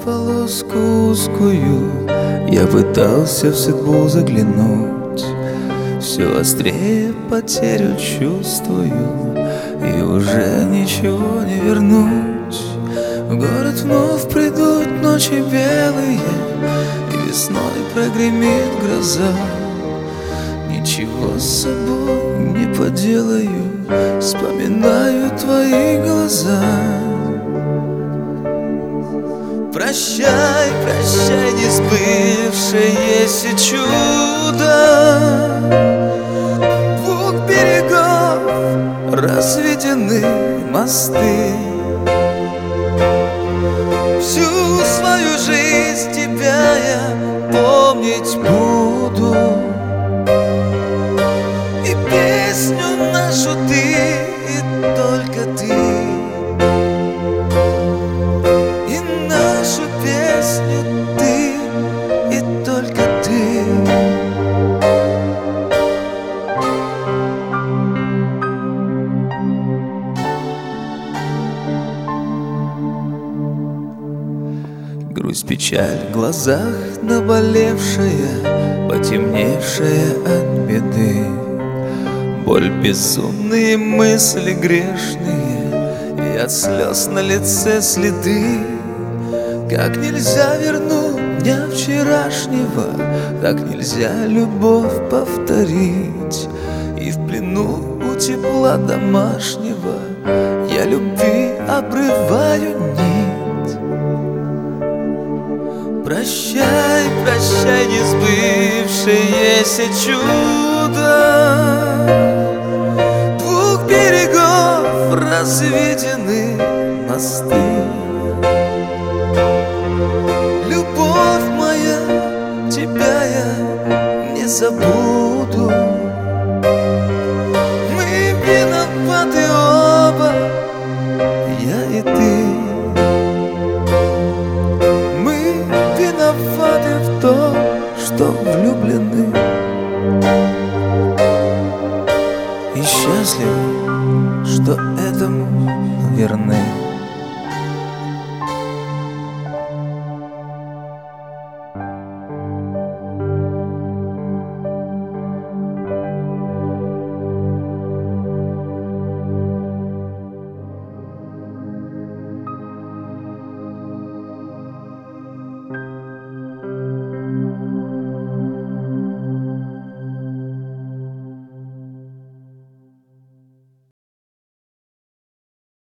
полоску узкую я пытался в судьбу заглянуть. Все острее потерю чувствую, и уже ничего не вернуть. В город вновь придут ночи белые, и весной прогремит гроза. Ничего с собой не поделаю, вспоминаю твои глаза. Прощай, прощай, несбывшееся чудо. Двух берегов разведены мосты. Всю свою жизнь тебя я помнить буду, и песню нашу ты, и только ты, и нашу песню ты, и только ты. Грусть, печаль в глазах наболевшая, потемневшая от беды. Боль, безумные мысли грешные, и от слез на лице следы. Как нельзя вернуть дня вчерашнего, так нельзя любовь повторить. И в плену у тепла домашнего я любви обрываю нить. Прощай, прощай, несбывшееся чудо. Двух берегов разведены мосты. Любовь моя, тебя я не забуду.